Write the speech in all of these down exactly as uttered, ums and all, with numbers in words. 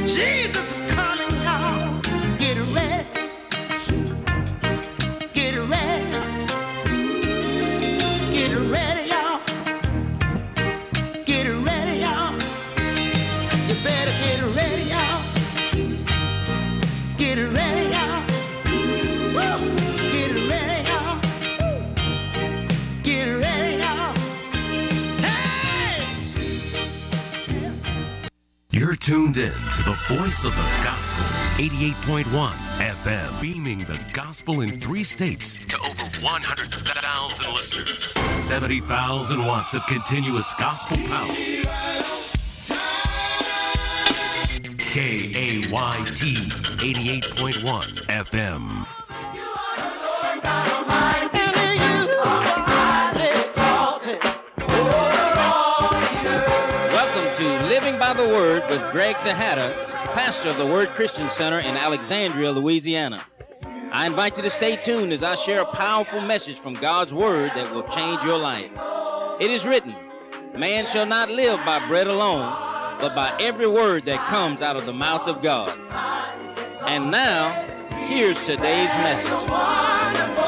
Jesus is coming, y'all. Get ready. Get ready. Get ready, y'all. Get ready, y'all. You better get ready, y'all. Get ready, y'all. Woo! Get ready, y'all. Get ready, y'all. Hey! You're tuned in to the voice of the gospel, eighty-eight point one F M, beaming the gospel in three states to over one hundred thousand listeners, seventy thousand watts of continuous gospel power. K A Y T, eighty-eight point one F M. Welcome to Living by the Word with Greg Tejada, pastor of the Word Christian Center in Alexandria, Louisiana. I invite you to stay tuned as I share a powerful message from God's Word that will change your life. It is written, man shall not live by bread alone, but by every word that comes out of the mouth of God. And now, here's today's message.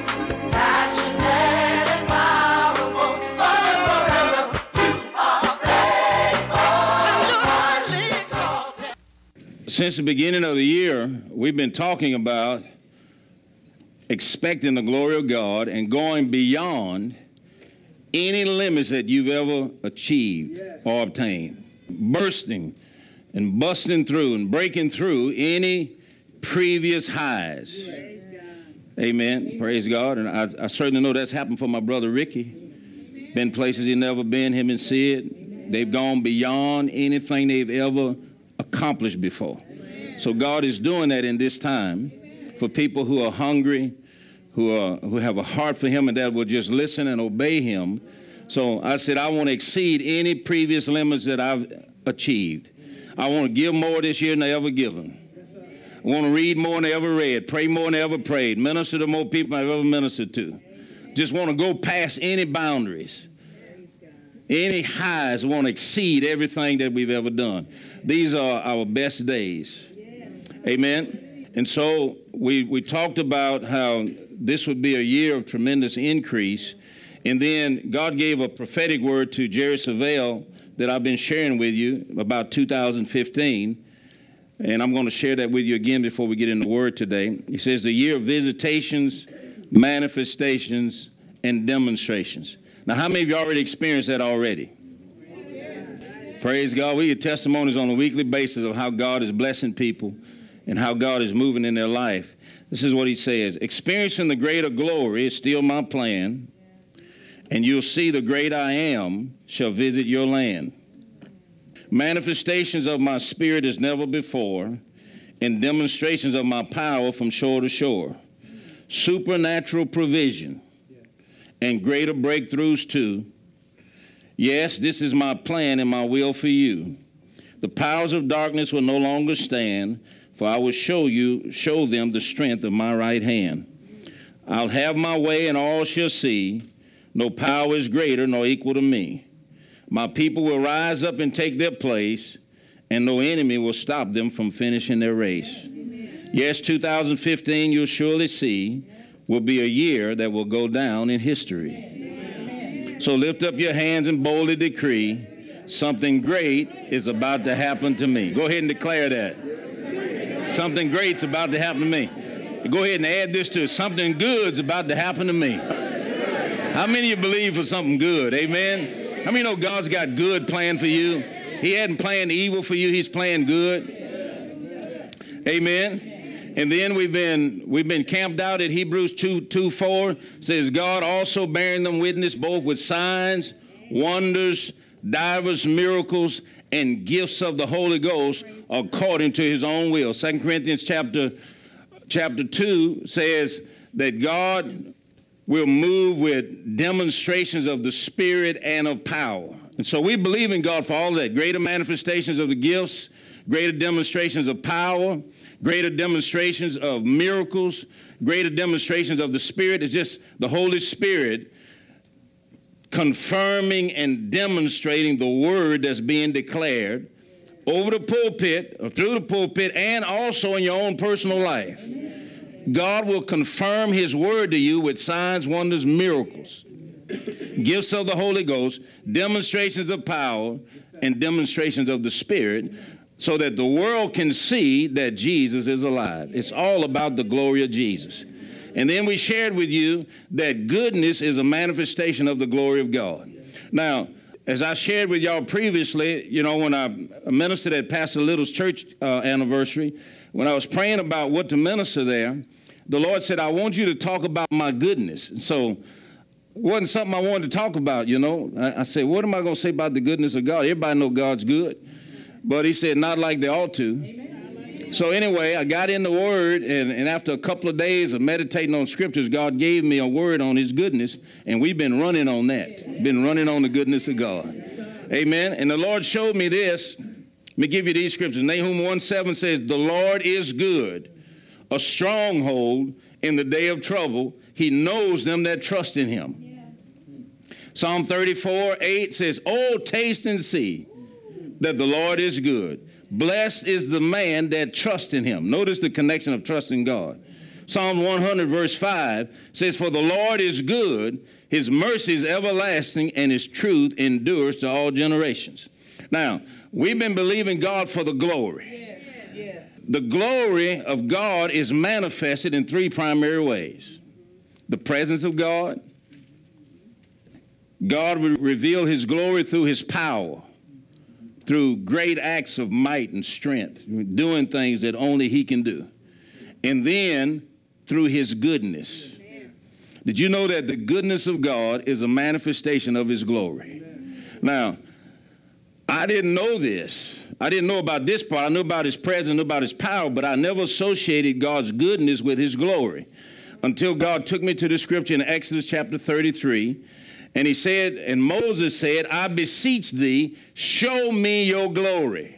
Since the beginning of the year, we've been talking about expecting the glory of God and going beyond any limits that you've ever achieved or obtained. Bursting and busting through and breaking through any previous highs. Praise God. Amen. Praise God. And I, I certainly know that's happened for my brother Ricky. Been places he's never been, him and Sid. They've gone beyond anything they've ever accomplished before. So God is doing that in this time for people who are hungry, who are who have a heart for him and that will just listen and obey him. So I said, I want to exceed any previous limits that I've achieved. I want to give more this year than I ever given. I want to read more than I ever read, pray more than I ever prayed, minister to more people I've ever ministered to. Just want to go past any boundaries, any highs. I want to exceed everything that we've ever done. These are our best days. Amen. And so we, we talked about how this would be a year of tremendous increase. And then God gave a prophetic word to Jerry Savelle that I've been sharing with you about two thousand fifteen. And I'm going to share that with you again before we get into the word today. He says the year of visitations, manifestations, and demonstrations. Now, how many of you already experienced that already? Praise God. We get testimonies on a weekly basis of how God is blessing people and how God is moving in their life. This is what he says. Experiencing the greater glory is still my plan, and you'll see the great I am shall visit your land. Manifestations of my spirit as never before, and demonstrations of my power from shore to shore. Supernatural provision and greater breakthroughs too. Yes, this is my plan and my will for you. The powers of darkness will no longer stand, for I will show you, show them the strength of my right hand. I'll have my way, and all shall see. No power is greater nor equal to me. My people will rise up and take their place, and no enemy will stop them from finishing their race. Amen. Yes, two thousand fifteen, you'll surely see, will be a year that will go down in history. Amen. So lift up your hands and boldly decree, something great is about to happen to me. Go ahead and declare that. Something great's about to happen to me. Go ahead and add this to it. Something good's about to happen to me. How many of you believe for something good? Amen? How many know God's got good planned for you? He hadn't planned evil for you. He's planned good. Amen? And then we've been we've been camped out at Hebrews two, two, four. Says, God also bearing them witness both with signs, wonders, divers miracles, and gifts of the Holy Ghost according to his own will. Second Corinthians chapter, chapter two says that God will move with demonstrations of the Spirit and of power. And so we believe in God for all of that. Greater manifestations of the gifts, greater demonstrations of power, greater demonstrations of miracles, greater demonstrations of the Spirit. It's just the Holy Spirit confirming and demonstrating the word that's being declared over the pulpit, or through the pulpit, and also in your own personal life. God will confirm his word to you with signs, wonders, miracles, gifts of the Holy Ghost, demonstrations of power, and demonstrations of the Spirit, so that the world can see that Jesus is alive. It's all about the glory of Jesus. And then we shared with you that goodness is a manifestation of the glory of God. Now, as I shared with y'all previously, you know, when I ministered at Pastor Little's church uh, anniversary, when I was praying about what to minister there, the Lord said, I want you to talk about my goodness. And so it wasn't something I wanted to talk about, you know. I, I said, what am I going to say about the goodness of God? Everybody know God's good. But he said, not like they ought to. Amen. So anyway, I got in the Word, and, and after a couple of days of meditating on Scriptures, God gave me a word on his goodness, and we've been running on that. Been running on the goodness of God. Amen. And the Lord showed me this. Let me give you these scriptures. Nahum one seven says, the Lord is good, a stronghold in the day of trouble. He knows them that trust in him. Yeah. Psalm thirty-four eight says, oh, taste and see that the Lord is good. Blessed is the man that trusts in him. Notice the connection of trusting God. Psalm one hundred verse five says, for the Lord is good, his mercy is everlasting, and his truth endures to all generations. Now, we've been believing God for the glory. Yes, yes. The glory of God is manifested in three primary ways. The presence of God. God will reveal his glory through his power, through great acts of might and strength, doing things that only he can do. And then through his goodness. Amen. Did you know that the goodness of God is a manifestation of his glory? Amen. Now, I didn't know this. I didn't know about this part. I knew about his presence, knew about his power, but I never associated God's goodness with his glory until God took me to the scripture in Exodus chapter thirty-three. And he said, and Moses said, I beseech thee, show me your glory.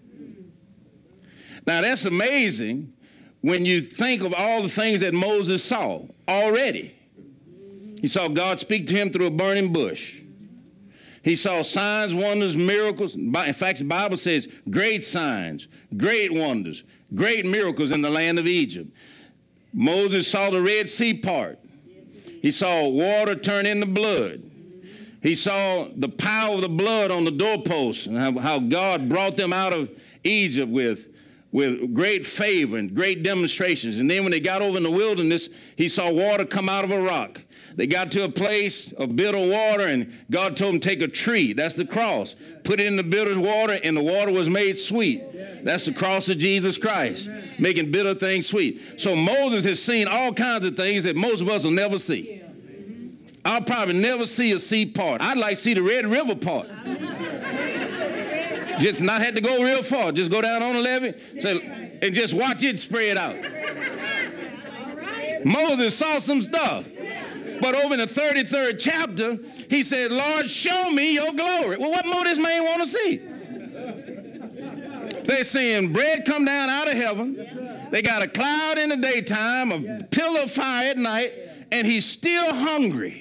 Now, that's amazing when you think of all the things that Moses saw already. He saw God speak to him through a burning bush. He saw signs, wonders, miracles. In fact, the Bible says great signs, great wonders, great miracles in the land of Egypt. Moses saw the Red Sea part. He saw water turn into blood. He saw the power of the blood on the doorposts and how, how God brought them out of Egypt with, with great favor and great demonstrations. And then when they got over in the wilderness, he saw water come out of a rock. They got to a place of bitter water, and God told them, take a tree. That's the cross. Put it in the bitter water, and the water was made sweet. That's the cross of Jesus Christ, making bitter things sweet. So Moses has seen all kinds of things that most of us will never see. I'll probably never see a sea part. I'd like to see the Red River part. Just not have to go real far. Just go down on the levee so, and just watch it spread out. Moses saw some stuff. But over in the thirty-third chapter, he said, Lord, show me your glory. Well, what more does this man want to see? They're seeing bread come down out of heaven. They got a cloud in the daytime, a pillar of fire at night, and he's still hungry.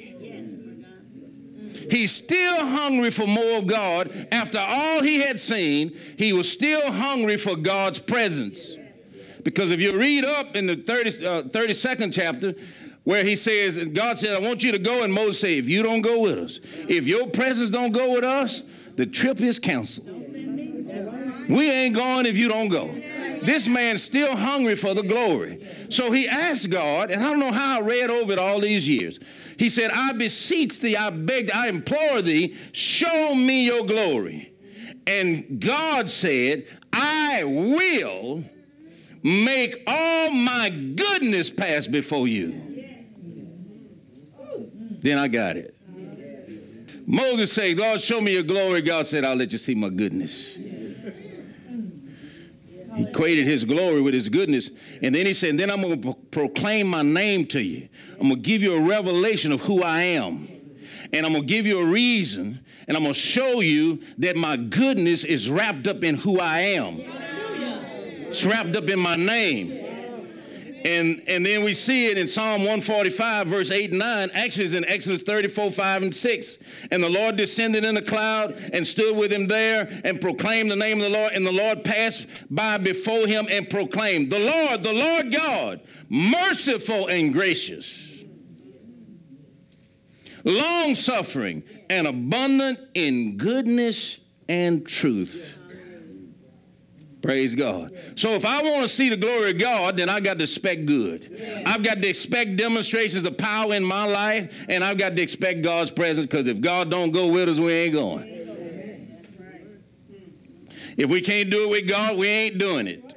He's still hungry for more of God. After all he had seen, he was still hungry for God's presence. Because if you read up in the thirty, uh, thirty-second chapter, where he says, God said, I want you to go, and Moses said, if you don't go with us, if your presence don't go with us, the trip is canceled. We ain't going if you don't go. This man's still hungry for the glory. So he asked God, and I don't know how I read over it all these years. He said, I beseech thee, I beg, I implore thee, show me your glory. And God said, I will make all my goodness pass before you. Then I got it. Moses said, God, show me your glory. God said, I'll let you see my goodness. He equated his glory with his goodness. And then he said, then I'm going to pro- proclaim my name to you. I'm going to give you a revelation of who I am. And I'm going to give you a reason. And I'm going to show you that my goodness is wrapped up in who I am. It's wrapped up in my name. And, and then we see it in Psalm one forty-five, verse eight and nine. Actually, it's in Exodus thirty-four, five and six. And the Lord descended in a cloud and stood with him there and proclaimed the name of the Lord. And the Lord passed by before him and proclaimed, the Lord, the Lord God, merciful and gracious, long-suffering and abundant in goodness and truth. Praise God. So if I want to see the glory of God, then I got to expect good. I've got to expect demonstrations of power in my life, and I've got to expect God's presence, because if God don't go with us, we ain't going. If we can't do it with God, we ain't doing it.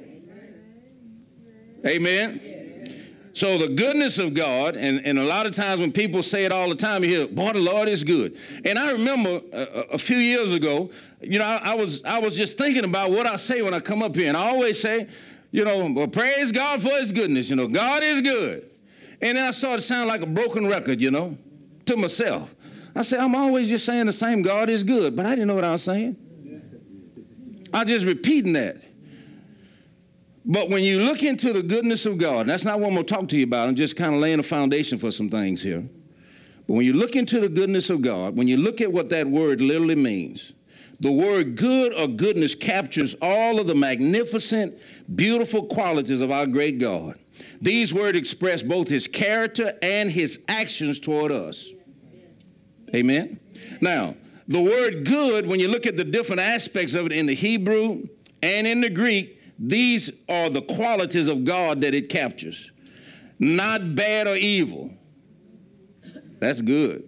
Amen. So the goodness of God, and, and a lot of times when people say it all the time, you hear, boy, the Lord is good. And I remember a, a few years ago, you know, I, I was I was just thinking about what I say when I come up here. And I always say, you know, well, praise God for his goodness. You know, God is good. And then I started sounding like a broken record, you know, to myself. I said, I'm always just saying the same, God is good. But I didn't know what I was saying. I was just repeating that. But when you look into the goodness of God, that's not what I'm going to talk to you about. I'm just kind of laying a foundation for some things here. But when you look into the goodness of God, when you look at what that word literally means, the word good or goodness captures all of the magnificent, beautiful qualities of our great God. These words express both his character and his actions toward us. Amen? Now, the word good, when you look at the different aspects of it in the Hebrew and in the Greek, these are the qualities of God that it captures. Not bad or evil. That's good.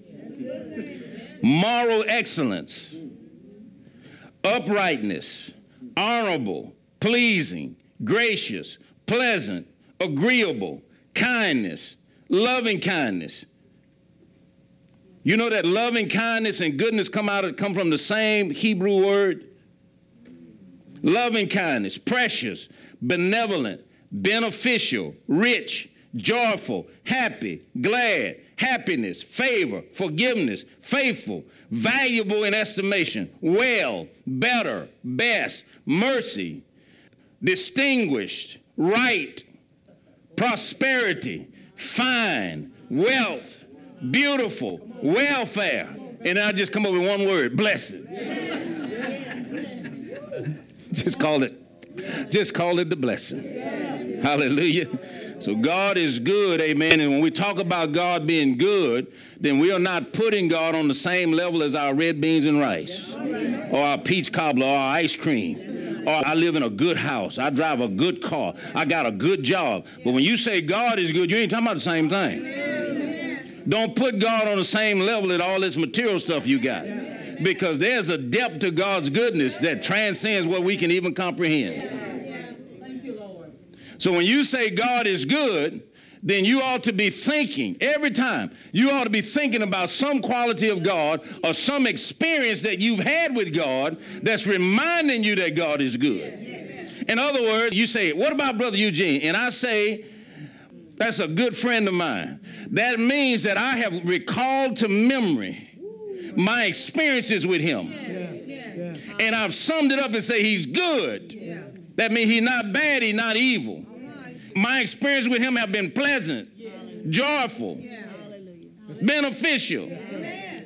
Moral excellence. Uprightness. Honorable. Pleasing. Gracious. Pleasant. Agreeable. Kindness. Loving kindness. You know that loving kindness and goodness come out of, come from the same Hebrew word? Loving kindness, precious, benevolent, beneficial, rich, joyful, happy, glad, happiness, favor, forgiveness, faithful, valuable in estimation, well, better, best, mercy, distinguished, right, prosperity, fine, wealth, beautiful, welfare. And I just come up with one word, blessed. Just call it, just call it the blessing. Hallelujah. So God is good, amen. And when we talk about God being good, then we are not putting God on the same level as our red beans and rice, or our peach cobbler, or our ice cream, or I live in a good house, I drive a good car, I got a good job. But when you say God is good, you ain't talking about the same thing. Don't put God on the same level as all this material stuff you got. Because there's a depth to God's goodness that transcends what we can even comprehend. Thank you, Lord. So when you say God is good, then you ought to be thinking, every time, you ought to be thinking about some quality of God or some experience that you've had with God that's reminding you that God is good. In other words, you say, what about Brother Eugene? And I say, that's a good friend of mine. That means that I have recalled to memory my experiences with him. Yeah, yeah. And I've summed it up and say he's good. Yeah. That means he's not bad, he's not evil. Right. My experience with him have been pleasant, yeah. joyful, yeah. beneficial. Yeah.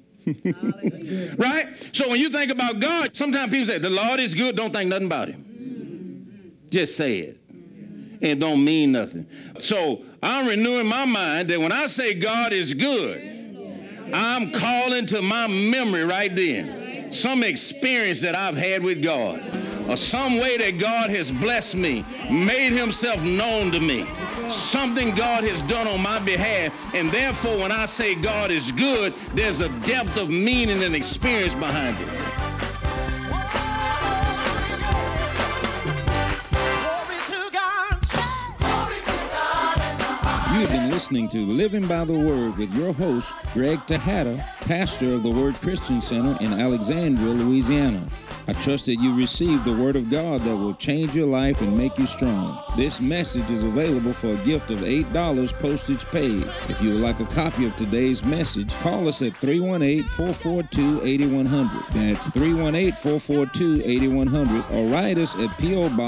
Right? So when you think about God, sometimes people say, the Lord is good, don't think nothing about him. Mm-hmm. Just say it. And don't mean nothing. So I'm renewing my mind that when I say God is good, I'm calling to my memory right then some experience that I've had with God, or some way that God has blessed me, made himself known to me, something God has done on my behalf. And therefore, when I say God is good, there's a depth of meaning and experience behind it. You've been listening to Living by the Word with your host, Greg Tejada, pastor of the Word Christian Center in Alexandria, Louisiana. I trust that you received the Word of God that will change your life and make you strong. This message is available for a gift of eight dollars postage paid. If you would like a copy of today's message, call us at three one eight, four four two, eight one zero zero. That's three one eight, four four two, eight one zero zero, or write us at P O Box